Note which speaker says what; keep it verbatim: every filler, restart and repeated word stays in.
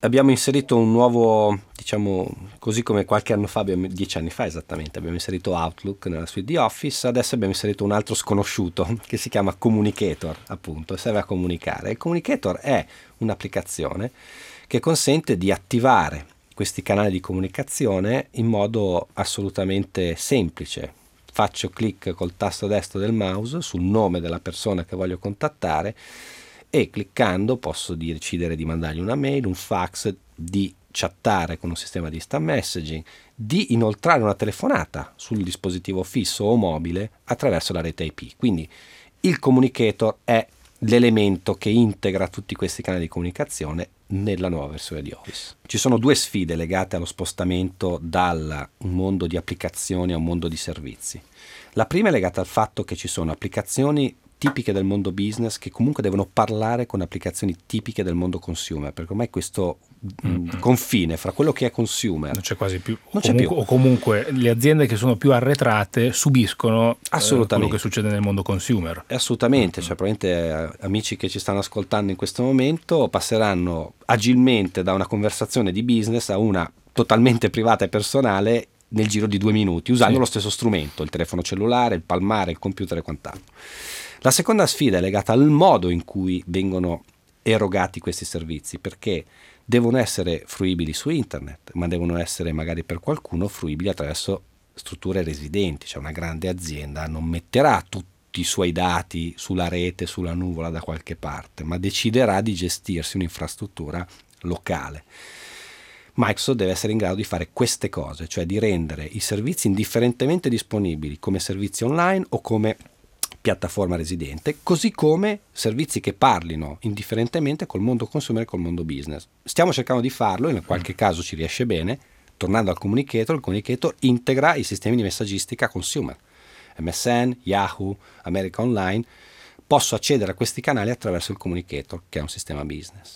Speaker 1: Abbiamo inserito un nuovo, diciamo, così come qualche anno fa, abbiamo, dieci anni fa esattamente, abbiamo inserito Outlook nella suite di Office, adesso abbiamo inserito un altro sconosciuto che si chiama Communicator, appunto, serve a comunicare. Il Communicator è un'applicazione che consente di attivare questi canali di comunicazione in modo assolutamente semplice. Faccio clic col tasto destro del mouse sul nome della persona che voglio contattare e cliccando posso decidere di mandargli una mail, un fax, di chattare con un sistema di instant messaging, di inoltrare una telefonata sul dispositivo fisso o mobile attraverso la rete I P. Quindi il Communicator è l'elemento che integra tutti questi canali di comunicazione nella nuova versione di Office. Ci sono due sfide legate allo spostamento dal mondo di applicazioni a un mondo di servizi. La prima è legata al fatto che ci sono applicazioni tipiche del mondo business che comunque devono parlare con applicazioni tipiche del mondo consumer, perché ormai questo mm-hmm. confine fra quello che è consumer
Speaker 2: non c'è quasi più,
Speaker 1: non
Speaker 2: o,
Speaker 1: c'è
Speaker 2: comunque,
Speaker 1: più.
Speaker 2: o comunque le aziende che sono più arretrate subiscono eh, quello che succede nel mondo consumer.
Speaker 1: Assolutamente, mm-hmm. cioè probabilmente eh, amici che ci stanno ascoltando in questo momento passeranno agilmente da una conversazione di business a una totalmente privata e personale nel giro di due minuti, usando sì. lo stesso strumento, il telefono cellulare, il palmare, il computer e quant'altro. La seconda sfida è legata al modo in cui vengono erogati questi servizi, perché devono essere fruibili su internet, ma devono essere magari per qualcuno fruibili attraverso strutture residenti, cioè una grande azienda non metterà tutti i suoi dati sulla rete, sulla nuvola da qualche parte, ma deciderà di gestirsi un'infrastruttura locale. Microsoft deve essere in grado di fare queste cose, cioè di rendere i servizi indifferentemente disponibili come servizi online o come piattaforma residente, così come servizi che parlino indifferentemente col mondo consumer e col mondo business. Stiamo cercando di farlo, in qualche caso ci riesce bene. Tornando al Communicator, il Communicator integra i sistemi di messaggistica consumer, M S N, Yahoo, America Online. Posso accedere a questi canali attraverso il Communicator, che è un sistema business.